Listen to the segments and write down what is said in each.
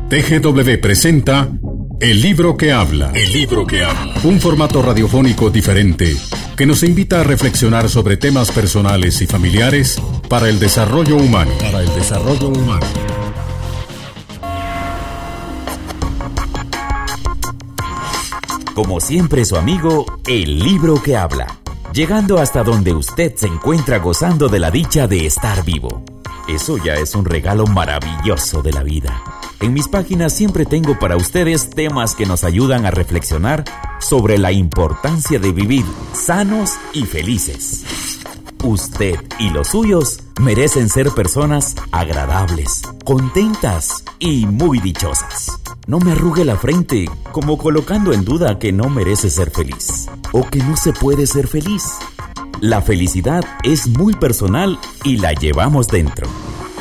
TGW presenta El Libro que Habla. El Libro que Habla. Un formato radiofónico diferente que nos invita a reflexionar sobre temas personales y familiares para el desarrollo humano. Como siempre, su amigo, El Libro que Habla. Llegando hasta donde usted se encuentra gozando de la dicha de estar vivo. Eso ya es un regalo maravilloso de la vida. En mis páginas siempre tengo para ustedes temas que nos ayudan a reflexionar sobre la importancia de vivir sanos y felices. Usted y los suyos merecen ser personas agradables, contentas y muy dichosas. No me arrugue la frente como colocando en duda que no merece ser feliz o que no se puede ser feliz. La felicidad es muy personal y la llevamos dentro.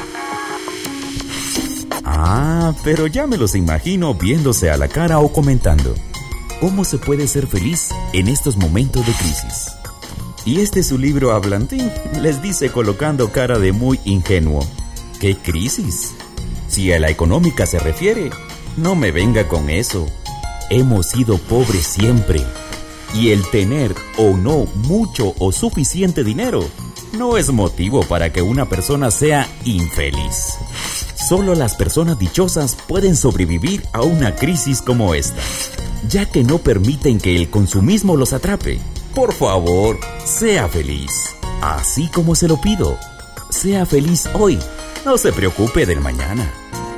Pero ya me los imagino viéndose a la cara o comentando. ¿Cómo se puede ser feliz en estos momentos de crisis? Y su libro hablantín les dice colocando cara de muy ingenuo. ¿Qué crisis? Si a la económica se refiere, no me venga con eso. Hemos sido pobres siempre. Y el tener o no mucho o suficiente dinero no es motivo para que una persona sea infeliz. Solo las personas dichosas pueden sobrevivir a una crisis como esta, ya que no permiten que el consumismo los atrape. Por favor, sea feliz, así como se lo pido. Sea feliz hoy, no se preocupe del mañana.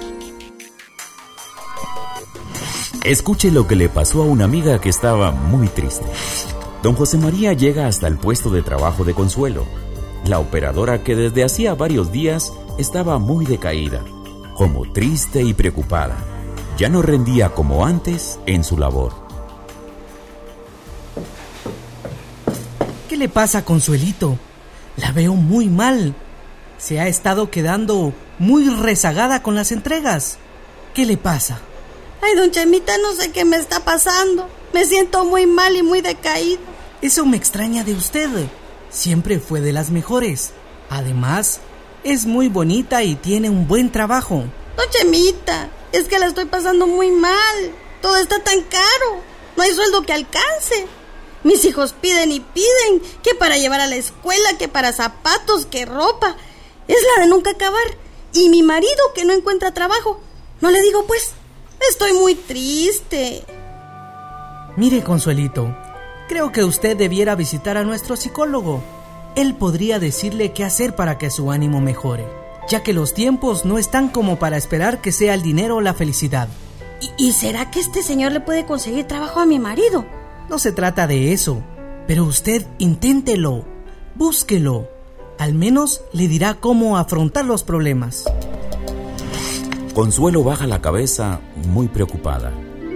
Escuche lo que le pasó a una amiga que estaba muy triste. Don José María llega hasta el puesto de trabajo de Consuelo, la operadora que desde hacía varios días estaba muy decaída, como triste y preocupada. Ya no rendía como antes en su labor. ¿Qué le pasa, Consuelito? La veo muy mal. Se ha estado quedando muy rezagada con las entregas. ¿Qué le pasa? Ay, don Chemita, no sé qué me está pasando. Me siento muy mal y muy decaído. Eso me extraña de usted. Siempre fue de las mejores. Además, es muy bonita y tiene un buen trabajo. Don Chemita, es que la estoy pasando muy mal. Todo está tan caro. No hay sueldo que alcance. Mis hijos piden y piden, que para llevar a la escuela, que para zapatos, que ropa. Es la de nunca acabar. Y mi marido que no encuentra trabajo. No le digo pues, estoy muy triste. Mire, Consuelito, creo que usted debiera visitar a nuestro psicólogo. Él podría decirle qué hacer para que su ánimo mejore, ya que los tiempos no están como para esperar que sea el dinero la felicidad. ¿Y será que este señor le puede conseguir trabajo a mi marido? No se trata de eso, pero usted inténtelo, búsquelo. Al menos le dirá cómo afrontar los problemas. Consuelo baja la cabeza muy preocupada.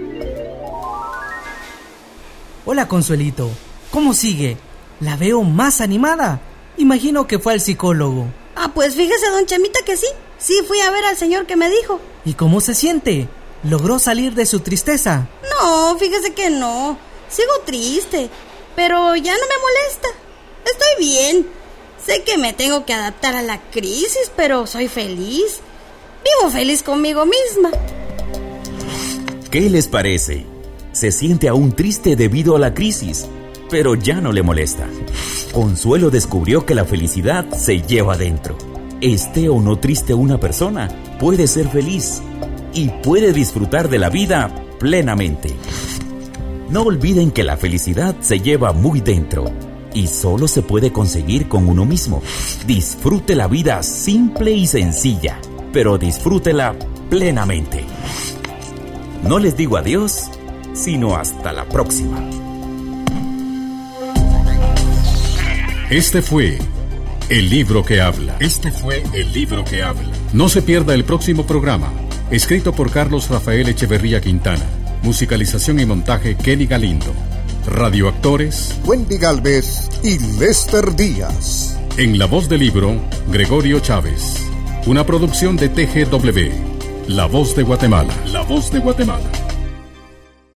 Hola, Consuelito, ¿cómo sigue? La veo más animada. Imagino que fue al psicólogo. Pues fíjese, don Chemita, que sí. Sí, fui a ver al señor que me dijo. ¿Y cómo se siente? ¿Logró salir de su tristeza? No, fíjese que no. Sigo triste, pero ya no me molesta. Estoy bien. Sé que me tengo que adaptar a la crisis, pero soy feliz. Vivo feliz conmigo misma. ¿Qué les parece? Se siente aún triste debido a la crisis, pero ya no le molesta. Consuelo descubrió que la felicidad se lleva dentro. Esté o no triste una persona, puede ser feliz y puede disfrutar de la vida plenamente. No olviden que la felicidad se lleva muy dentro y solo se puede conseguir con uno mismo. Disfrute la vida simple y sencilla, pero disfrútela plenamente. No les digo adiós, sino hasta la próxima. Este fue El Libro que Habla. No se pierda el próximo programa. Escrito por Carlos Rafael Echeverría Quintana. Musicalización y montaje Kenny Galindo. Radioactores Wendy Galvez y Lester Díaz. En la voz del libro, Gregorio Chávez. Una producción de TGW. La Voz de Guatemala.